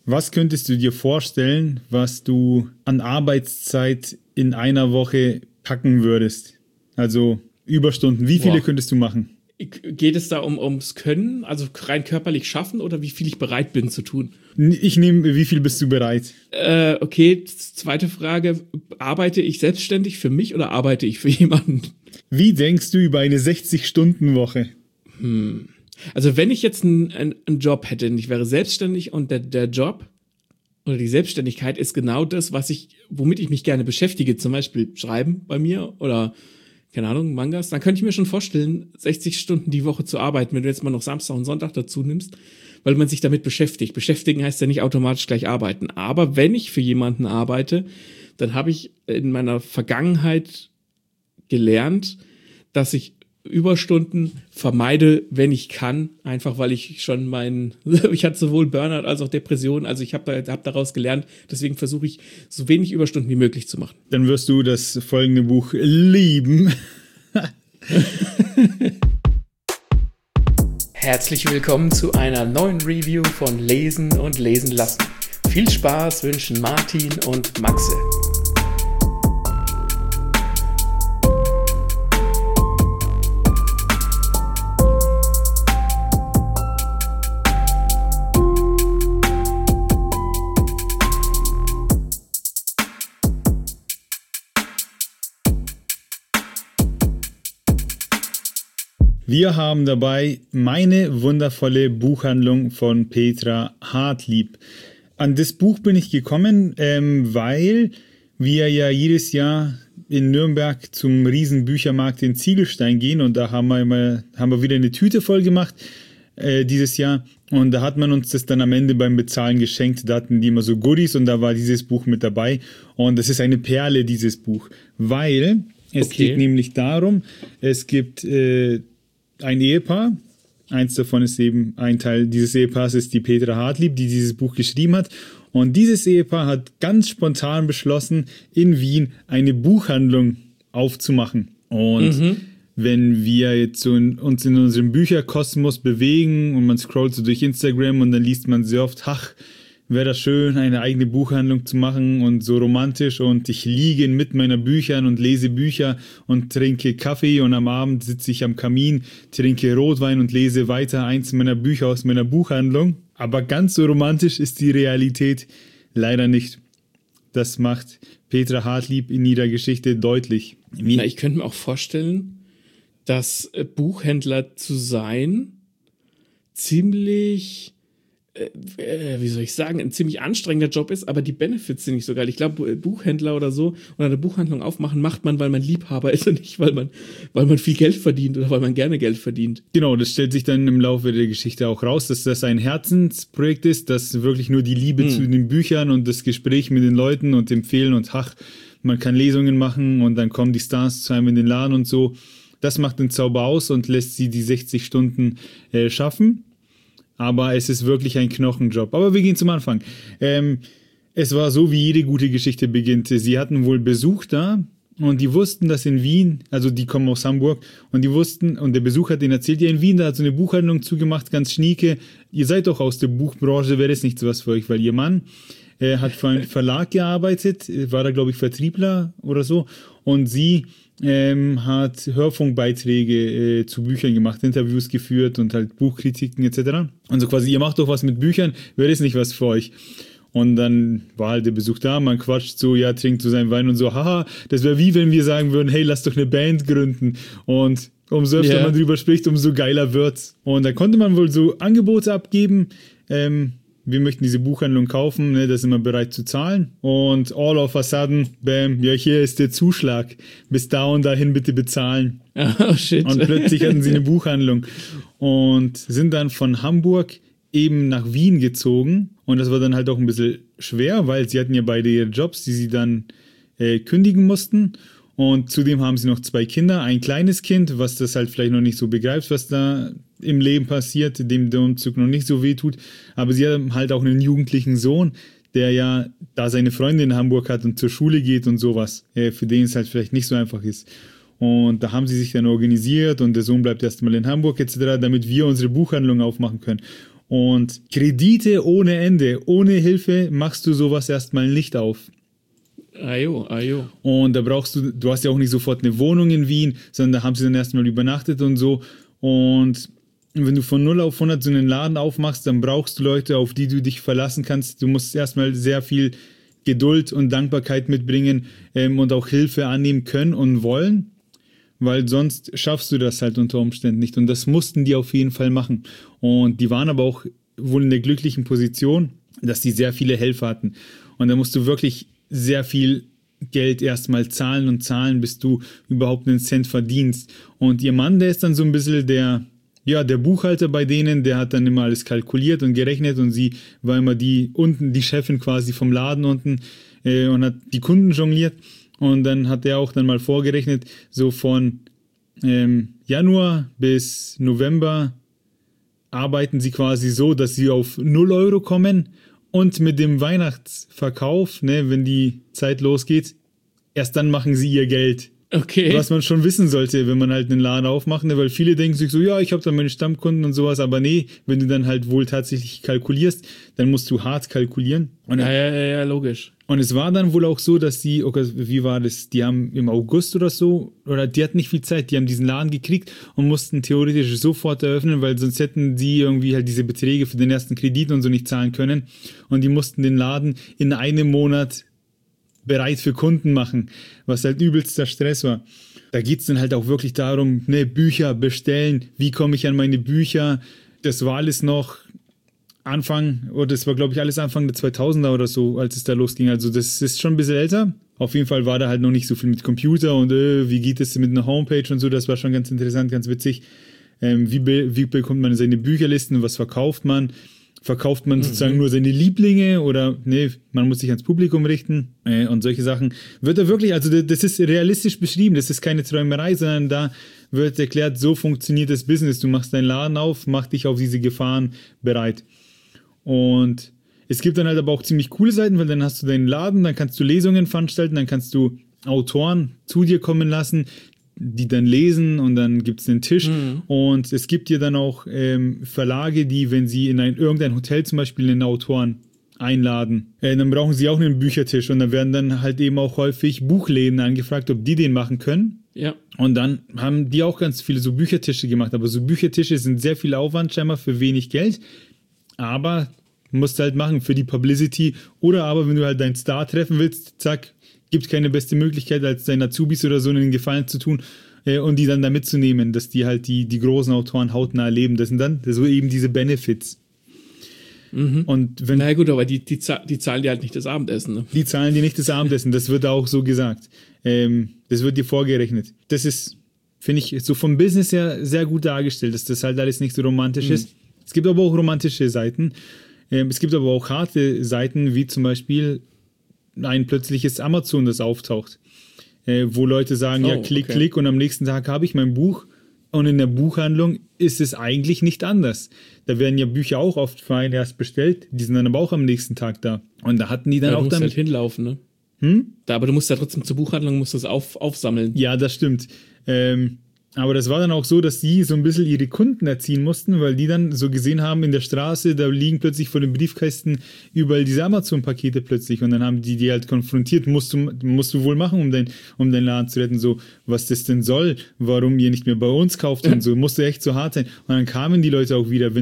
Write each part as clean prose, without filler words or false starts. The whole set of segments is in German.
Was könntest du dir vorstellen, was du an Arbeitszeit in einer Woche packen würdest? Also Überstunden. Wie viele könntest du machen? Geht es da ums Können, also rein körperlich schaffen oder wie viel ich bereit bin zu tun? Ich nehme, wie viel bist du bereit? Okay, zweite Frage. Arbeite ich selbstständig für mich oder arbeite ich für jemanden? Wie denkst du über eine 60-Stunden-Woche? Also wenn ich jetzt einen Job hätte und ich wäre selbstständig und der Job oder die Selbstständigkeit ist genau das, womit ich mich gerne beschäftige, zum Beispiel Schreiben bei mir oder keine Ahnung, Mangas, dann könnte ich mir schon vorstellen, 60 Stunden die Woche zu arbeiten, wenn du jetzt mal noch Samstag und Sonntag dazu nimmst, weil man sich damit beschäftigt. Beschäftigen heißt ja nicht automatisch gleich arbeiten. Aber wenn ich für jemanden arbeite, dann habe ich in meiner Vergangenheit gelernt, dass ich Überstunden vermeide, wenn ich kann, einfach weil ich schon ich hatte sowohl Burnout als auch Depression, also ich habe daraus gelernt, deswegen versuche ich so wenig Überstunden wie möglich zu machen. Dann wirst du das folgende Buch lieben. Herzlich willkommen zu einer neuen Review von Lesen und Lesen lassen. Viel Spaß wünschen Martin und Maxe. Wir haben dabei Meine wundervolle Buchhandlung von Petra Hartlieb. An das Buch bin ich gekommen, weil wir ja jedes Jahr in Nürnberg zum Riesenbüchermarkt in Ziegelstein gehen und da haben wir wieder eine Tüte voll gemacht dieses Jahr und da hat man uns das dann am Ende beim Bezahlen geschenkt. Da hatten die immer so Goodies und da war dieses Buch mit dabei und das ist eine Perle, dieses Buch, weil es geht nämlich darum, es gibt ein Ehepaar, eins davon ist eben ein Teil dieses Ehepaars ist die Petra Hartlieb, die dieses Buch geschrieben hat. Und dieses Ehepaar hat ganz spontan beschlossen, in Wien eine Buchhandlung aufzumachen. Und wenn wir jetzt so uns in unserem Bücherkosmos bewegen und man scrollt so durch Instagram und dann liest man sehr oft, wäre das schön, eine eigene Buchhandlung zu machen und so romantisch und ich liege mit meiner Büchern und lese Bücher und trinke Kaffee und am Abend sitze ich am Kamin, trinke Rotwein und lese weiter eins meiner Bücher aus meiner Buchhandlung. Aber ganz so romantisch ist die Realität leider nicht. Das macht Petra Hartlieb in ihrer Geschichte deutlich. Ich könnte mir auch vorstellen, dass Buchhändler zu sein ziemlich wie soll ich sagen, ein ziemlich anstrengender Job ist, aber die Benefits sind nicht so geil. Ich glaube, Buchhändler oder so oder eine Buchhandlung aufmachen, macht man, weil man Liebhaber ist und nicht, weil man viel Geld verdient oder weil man gerne Geld verdient. Genau, das stellt sich dann im Laufe der Geschichte auch raus, dass das ein Herzensprojekt ist, dass wirklich nur die Liebe zu den Büchern und das Gespräch mit den Leuten und Empfehlen und man kann Lesungen machen und dann kommen die Stars zu einem in den Laden und so. Das macht den Zauber aus und lässt sie die 60 Stunden schaffen. Aber es ist wirklich ein Knochenjob. Aber wir gehen zum Anfang. Es war so, wie jede gute Geschichte beginnt. Sie hatten wohl Besuch da und die wussten, dass in Wien, also die kommen aus Hamburg, und die wussten, und der Besuch hat denen erzählt, ja, in Wien, da hat so eine Buchhandlung zugemacht, ganz schnieke. Ihr seid doch aus der Buchbranche, wäre das nicht so was für euch, weil ihr Mann hat für einen Verlag gearbeitet, war da, glaube ich, Vertriebler oder so, und sie hat Hörfunkbeiträge zu Büchern gemacht, Interviews geführt und halt Buchkritiken etc. Und so quasi, ihr macht doch was mit Büchern, wäre das nicht was für euch? Und dann war halt der Besuch da, man quatscht so, ja, trinkt so seinen Wein und so, haha, das wäre wie wenn wir sagen würden, hey, lass doch eine Band gründen. Und umso öfter man drüber spricht, umso geiler wird's. Und da konnte man wohl so Angebote abgeben, wir möchten diese Buchhandlung kaufen, da sind wir bereit zu zahlen. Und all of a sudden, bam, ja, hier ist der Zuschlag. Bis da und dahin bitte bezahlen. Oh, shit. Und plötzlich hatten sie eine Buchhandlung. Und sind dann von Hamburg eben nach Wien gezogen. Und das war dann halt auch ein bisschen schwer, weil sie hatten ja beide ihre Jobs, die sie dann kündigen mussten. Und zudem haben sie noch 2 Kinder, ein kleines Kind, was das halt vielleicht noch nicht so begreift, was da im Leben passiert, dem der Umzug noch nicht so weh tut. Aber sie haben halt auch einen jugendlichen Sohn, der ja da seine Freundin in Hamburg hat und zur Schule geht und sowas, für den es halt vielleicht nicht so einfach ist. Und da haben sie sich dann organisiert und der Sohn bleibt erstmal in Hamburg etc., damit wir unsere Buchhandlung aufmachen können. Und Kredite ohne Ende, ohne Hilfe machst du sowas erstmal nicht auf. Ajo. Und da du hast ja auch nicht sofort eine Wohnung in Wien, sondern da haben sie dann erstmal übernachtet und so. Und wenn du von 0 auf 100 so einen Laden aufmachst, dann brauchst du Leute, auf die du dich verlassen kannst. Du musst erstmal sehr viel Geduld und Dankbarkeit mitbringen und auch Hilfe annehmen können und wollen, weil sonst schaffst du das halt unter Umständen nicht. Und das mussten die auf jeden Fall machen. Und die waren aber auch wohl in der glücklichen Position, dass die sehr viele Helfer hatten. Und da musst du wirklich sehr viel Geld erstmal zahlen, bis du überhaupt einen Cent verdienst. Und ihr Mann, der ist dann so ein bisschen der Buchhalter bei denen, der hat dann immer alles kalkuliert und gerechnet und sie war immer die Chefin quasi vom Laden unten und hat die Kunden jongliert. Und dann hat er auch dann mal vorgerechnet, so von Januar bis November arbeiten sie quasi so, dass sie auf 0 Euro kommen. Und mit dem Weihnachtsverkauf, ne, wenn die Zeit losgeht, erst dann machen sie ihr Geld. Okay. Was man schon wissen sollte, wenn man halt einen Laden aufmacht, ne, weil viele denken sich so, ja, ich habe dann meine Stammkunden und sowas, aber nee, wenn du dann halt wohl tatsächlich kalkulierst, dann musst du hart kalkulieren. Und ja, logisch. Und es war dann wohl auch so, dass wie war das, die haben im August oder so, oder die hatten nicht viel Zeit, die haben diesen Laden gekriegt und mussten theoretisch sofort eröffnen, weil sonst hätten die irgendwie halt diese Beträge für den ersten Kredit und so nicht zahlen können. Und die mussten den Laden in einem Monat bereit für Kunden machen, was halt übelster Stress war. Da geht's dann halt auch wirklich darum, ne, Bücher bestellen, wie komme ich an meine Bücher, das war alles noch das war glaube ich alles Anfang der 2000er oder so, als es da losging, also das ist schon ein bisschen älter. Auf jeden Fall war da halt noch nicht so viel mit Computer und wie geht es mit einer Homepage und so, das war schon ganz interessant, ganz witzig. Wie bekommt man seine Bücherlisten, was verkauft man? Verkauft man sozusagen nur seine Lieblinge oder nee, man muss sich ans Publikum richten und solche Sachen. Wird da wirklich, also das ist realistisch beschrieben, das ist keine Träumerei, sondern da wird erklärt, so funktioniert das Business. Du machst deinen Laden auf, mach dich auf diese Gefahren bereit. Und es gibt dann halt aber auch ziemlich coole Seiten, weil dann hast du deinen Laden, dann kannst du Lesungen veranstalten, dann kannst du Autoren zu dir kommen lassen, die dann lesen und dann gibt es einen Tisch und es gibt dir dann auch Verlage, die, wenn sie in irgendein Hotel zum Beispiel einen Autoren einladen, dann brauchen sie auch einen Büchertisch und dann werden dann halt eben auch häufig Buchläden angefragt, ob die den machen können. Ja. Und dann haben die auch ganz viele so Büchertische gemacht, aber so Büchertische sind sehr viel Aufwand scheinbar für wenig Geld, aber musst halt machen für die Publicity oder aber wenn du halt deinen Star treffen willst, zack, gibt keine beste Möglichkeit, als deinen Azubis oder so einen Gefallen zu tun und die dann da mitzunehmen, dass die halt die großen Autoren hautnah erleben. Das sind dann so eben diese Benefits. Und wenn, na gut, aber die zahlen dir halt nicht das Abendessen. Ne? Die zahlen dir nicht das Abendessen, das wird auch so gesagt. Das wird dir vorgerechnet. Das ist, finde ich, so vom Business her sehr gut dargestellt, dass das halt alles nicht so romantisch ist. Es gibt aber auch romantische Seiten. Es gibt aber auch harte Seiten, wie zum Beispiel ein plötzliches Amazon, das auftaucht, wo Leute sagen, klick und am nächsten Tag habe ich mein Buch und in der Buchhandlung ist es eigentlich nicht anders. Da werden ja Bücher auch oft für einen erst bestellt, die sind dann aber auch am nächsten Tag da. Und da hatten die dann auch damit... Du damit... musst halt hinlaufen, ne? Aber du musst ja trotzdem zur Buchhandlung, musst das aufsammeln. Ja, das stimmt. Aber das war dann auch so, dass sie so ein bisschen ihre Kunden erziehen mussten, weil die dann so gesehen haben in der Straße, da liegen plötzlich vor den Briefkästen überall diese Amazon-Pakete plötzlich und dann haben die halt konfrontiert, musst du wohl machen, um deinen Laden zu retten, so, was das denn soll, warum ihr nicht mehr bei uns kauft und so, musst du echt so hart sein. Und dann kamen die Leute auch wieder,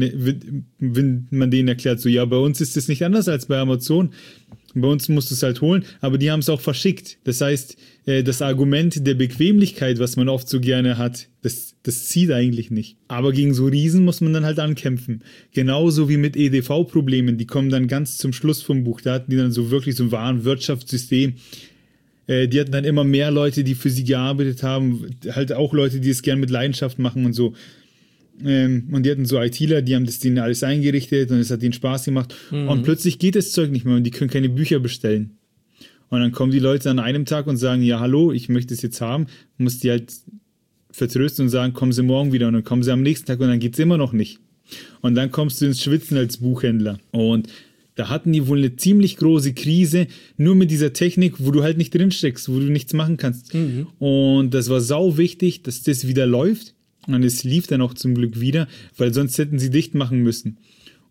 wenn man denen erklärt, so, ja, bei uns ist das nicht anders als bei Amazon, bei uns musst du es halt holen, aber die haben es auch verschickt. Das heißt, das Argument der Bequemlichkeit, was man oft so gerne hat, das zieht eigentlich nicht. Aber gegen so Riesen muss man dann halt ankämpfen. Genauso wie mit EDV-Problemen, die kommen dann ganz zum Schluss vom Buch. Da hatten die dann so wirklich so ein wahres Wirtschaftssystem. Die hatten dann immer mehr Leute, die für sie gearbeitet haben, halt auch Leute, die es gern mit Leidenschaft machen und so. Und die hatten so ITler, die haben das denen alles eingerichtet und es hat ihnen Spaß gemacht. Und plötzlich geht das Zeug nicht mehr und die können keine Bücher bestellen. Und dann kommen die Leute an einem Tag und sagen, ja, hallo, ich möchte es jetzt haben. Muss die halt vertrösten und sagen, kommen Sie morgen wieder. Und dann kommen sie am nächsten Tag und dann geht es immer noch nicht. Und dann kommst du ins Schwitzen als Buchhändler. Und da hatten die wohl eine ziemlich große Krise, nur mit dieser Technik, wo du halt nicht drinsteckst, wo du nichts machen kannst. Und das war sau wichtig, dass das wieder läuft. Und es lief dann auch zum Glück wieder, weil sonst hätten sie dicht machen müssen.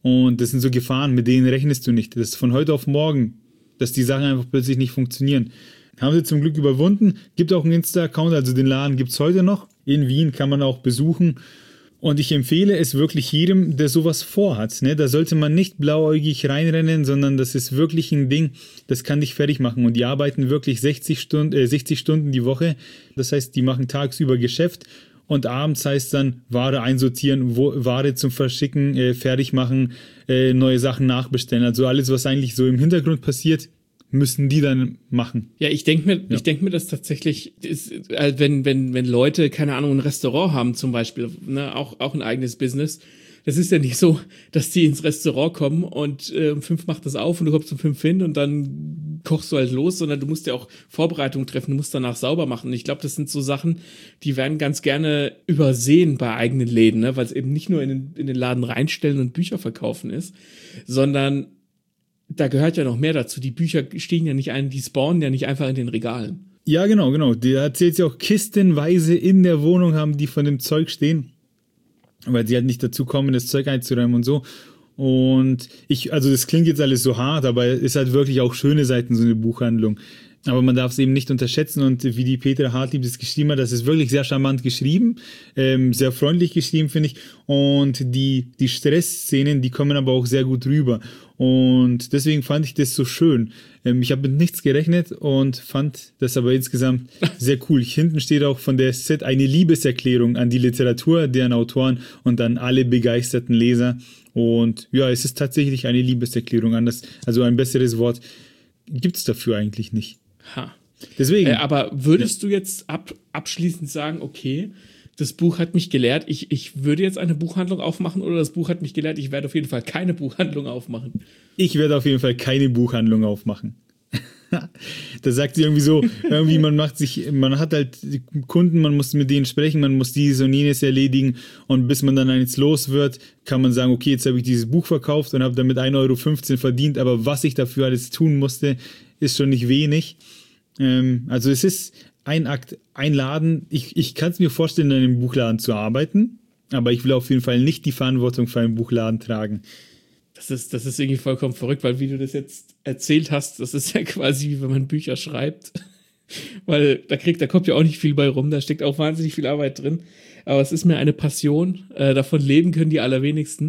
Und das sind so Gefahren, mit denen rechnest du nicht. Das ist von heute auf morgen, dass die Sachen einfach plötzlich nicht funktionieren. Haben sie zum Glück überwunden. Gibt auch einen Insta-Account, also den Laden gibt es heute noch. In Wien kann man auch besuchen. Und ich empfehle es wirklich jedem, der sowas vorhat. Ne? Da sollte man nicht blauäugig reinrennen, sondern das ist wirklich ein Ding, das kann dich fertig machen. Und die arbeiten wirklich 60 Stunden die Woche. Das heißt, die machen tagsüber Geschäft und abends heißt dann Ware einsortieren, Ware zum Verschicken, fertig machen, neue Sachen nachbestellen. Also alles, was eigentlich so im Hintergrund passiert, müssen die dann machen. Ja, ich denk mir, das tatsächlich ist, wenn Leute, keine Ahnung, ein Restaurant haben zum Beispiel, ne, auch ein eigenes Business, das ist ja nicht so, dass die ins Restaurant kommen und um 5 macht das auf und du kommst um 5 hin und dann kochst du halt los, sondern du musst ja auch Vorbereitungen treffen, du musst danach sauber machen. Und ich glaube, das sind so Sachen, die werden ganz gerne übersehen bei eigenen Läden, ne, weil es eben nicht nur in den Laden reinstellen und Bücher verkaufen ist, sondern da gehört ja noch mehr dazu. Die Bücher stehen ja nicht die spawnen ja nicht einfach in den Regalen. Ja, genau. Die erzählt ja auch kistenweise in der Wohnung haben die von dem Zeug stehen, weil sie halt nicht dazu kommen, das Zeug einzuräumen und so. Und also das klingt jetzt alles so hart, aber es ist halt wirklich auch schöne Seiten, so eine Buchhandlung. Aber man darf es eben nicht unterschätzen und wie die Petra Hartlieb das geschrieben hat, das ist wirklich sehr charmant geschrieben, sehr freundlich geschrieben, finde ich. Und die Stressszenen, die kommen aber auch sehr gut rüber. Und deswegen fand ich das so schön. Ich habe mit nichts gerechnet und fand das aber insgesamt sehr cool. Hinten steht auch von der SZ eine Liebeserklärung an die Literatur, deren Autoren und an alle begeisterten Leser. Und ja, es ist tatsächlich eine Liebeserklärung an das, also ein besseres Wort gibt es dafür eigentlich nicht. Ha. Deswegen. Aber würdest du jetzt abschließend sagen, okay, das Buch hat mich gelehrt, ich würde jetzt eine Buchhandlung aufmachen oder das Buch hat mich gelehrt, ich werde auf jeden Fall keine Buchhandlung aufmachen? Ich werde auf jeden Fall keine Buchhandlung aufmachen. Da sagt sie irgendwie so, man hat halt Kunden, man muss mit denen sprechen, man muss dieses und jenes erledigen und bis man dann eins los wird, kann man sagen, okay, jetzt habe ich dieses Buch verkauft und habe damit 1,15 € verdient, aber was ich dafür alles tun musste, ist schon nicht wenig. Also es ist ein Akt, ein Laden. Ich kann es mir vorstellen, in einem Buchladen zu arbeiten, aber ich will auf jeden Fall nicht die Verantwortung für einen Buchladen tragen. Das ist irgendwie vollkommen verrückt, weil wie du das jetzt erzählt hast, das ist ja quasi wie wenn man Bücher schreibt. Weil da kommt ja auch nicht viel bei rum, da steckt auch wahnsinnig viel Arbeit drin. Aber es ist mir eine Passion, davon leben können die allerwenigsten.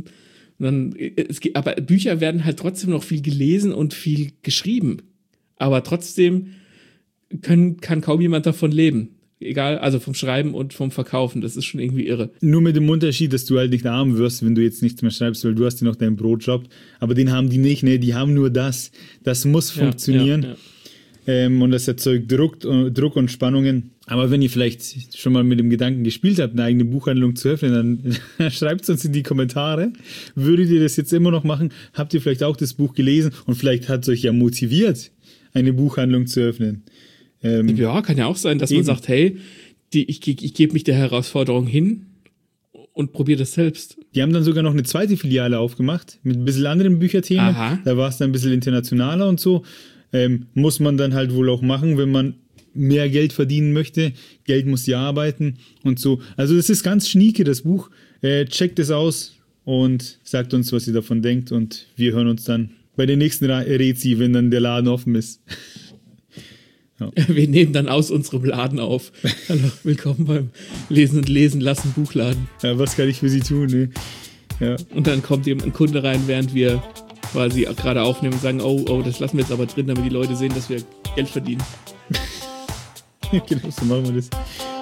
Aber Bücher werden halt trotzdem noch viel gelesen und viel geschrieben. Aber trotzdem kann kaum jemand davon leben. Egal, also vom Schreiben und vom Verkaufen, das ist schon irgendwie irre. Nur mit dem Unterschied, dass du halt nicht arm wirst, wenn du jetzt nichts mehr schreibst, weil du hast ja noch deinen Brotjob, aber den haben die nicht, ne? Die haben nur das. Das muss funktionieren. Ja. Und das erzeugt Druck und Spannungen. Aber wenn ihr vielleicht schon mal mit dem Gedanken gespielt habt, eine eigene Buchhandlung zu öffnen, dann schreibt es uns in die Kommentare. Würdet ihr das jetzt immer noch machen? Habt ihr vielleicht auch das Buch gelesen und vielleicht hat es euch ja motiviert, eine Buchhandlung zu öffnen? Ja, kann ja auch sein, dass man sagt, hey, ich gebe mich der Herausforderung hin und probiere das selbst. Die haben dann sogar noch eine zweite Filiale aufgemacht mit ein bisschen anderen Bücherthemen. Aha. Da war es dann ein bisschen internationaler und so. Muss man dann halt wohl auch machen, wenn man mehr Geld verdienen möchte. Geld muss ja arbeiten und so. Also das ist ganz schnieke, das Buch. Checkt es aus und sagt uns, was ihr davon denkt und wir hören uns dann bei der nächsten Rezi, wenn dann der Laden offen ist. Ja. Wir nehmen dann aus unserem Laden auf. Hallo, willkommen beim Lesen und Lesen lassen Buchladen. Ja, was kann ich für Sie tun? Ne? Ja. Und dann kommt ein Kunde rein, während wir quasi gerade aufnehmen und sagen, oh, das lassen wir jetzt aber drin, damit die Leute sehen, dass wir Geld verdienen. Genau, so machen wir das.